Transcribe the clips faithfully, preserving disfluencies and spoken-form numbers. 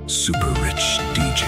Super Rich D J.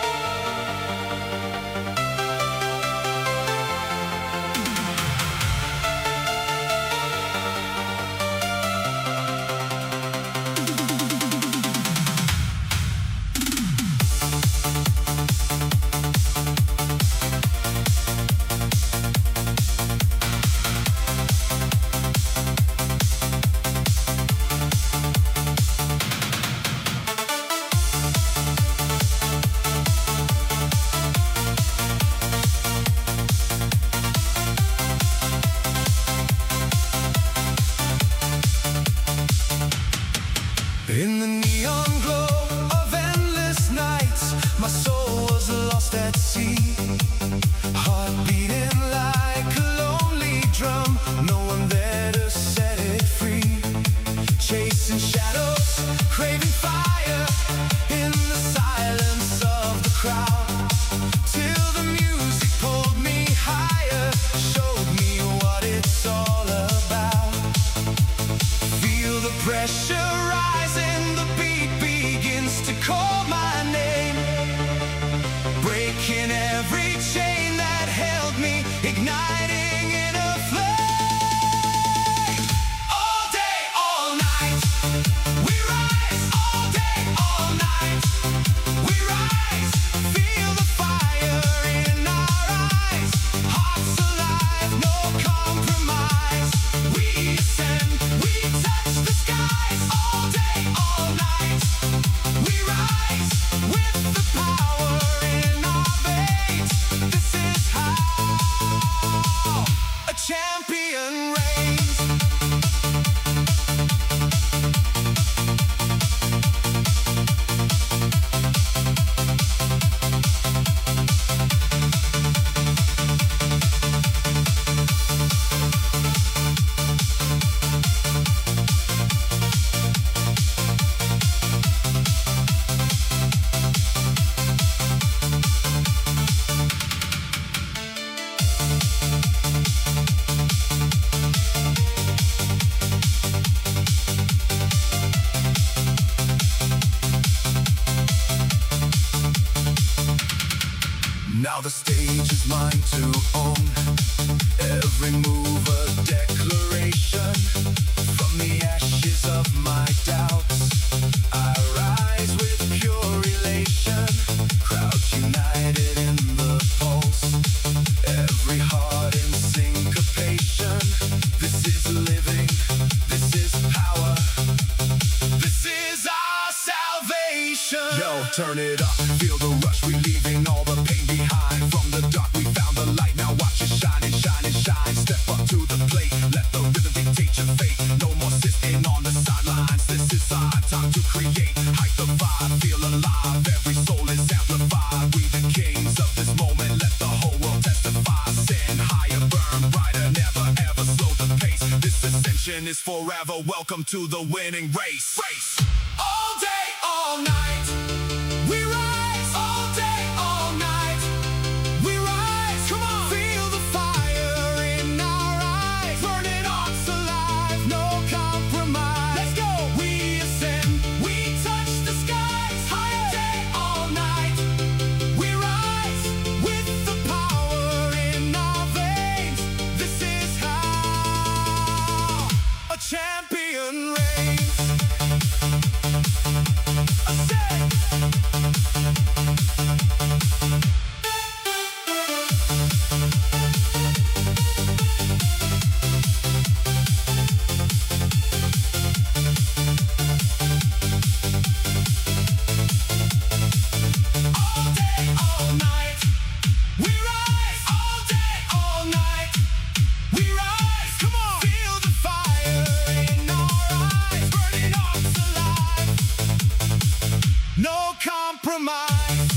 In the neon glow of endless nights, my soul was lost at sea. Heart beating like a lonely drum, no one there to set it free. Chasing shadows, craving fire, in the silence of the crowd. Till the music pulled me higher, showed me what it's all about. Feel the pressure rising, the beat begins to call my name. Breaking every chain that held me, igniting in a flame. All day, all night, we rise. All day, all night, we rise. Feel the fire in our eyes. Hearts alive, no compromise. We ascend, we touch the skies. All day, all night, we rise. With the power in our veins, this is how a champion reigns. Now the stage is mine to own. Every move a declaration. From the ashes of my doubts, I rise with pure elation. Crowds united in the pulse. Every heart in syncopation. This is living, this is power. This is our salvation. Yo, turn it up, feel the rush, relieving all the pain behind. From the dark we found the light, now watch it shine and shine and shine. Step up to the plate, let the rhythm dictate your fate. No more sitting on the sidelines, this is our time to create. Hype the vibe, feel alive, every soul is amplified. We the kings of this moment, let the whole world testify. Send higher, burn brighter, never ever slow the pace. This ascension is forever, welcome to the winning race. Race. All day, all night, we rise. All day, all night, we rise. Come on, feel the fire in our eyes. Burning hearts alive, no compromise. Let's go. We ascend, we touch the skies. All day, all night, we rise. With the power in our veins, this is how a champion reigns. Ascend. All day, all night, we rise. All day, all night, we rise. Come on, feel the fire in our eyes, burning hearts alive. No compromise.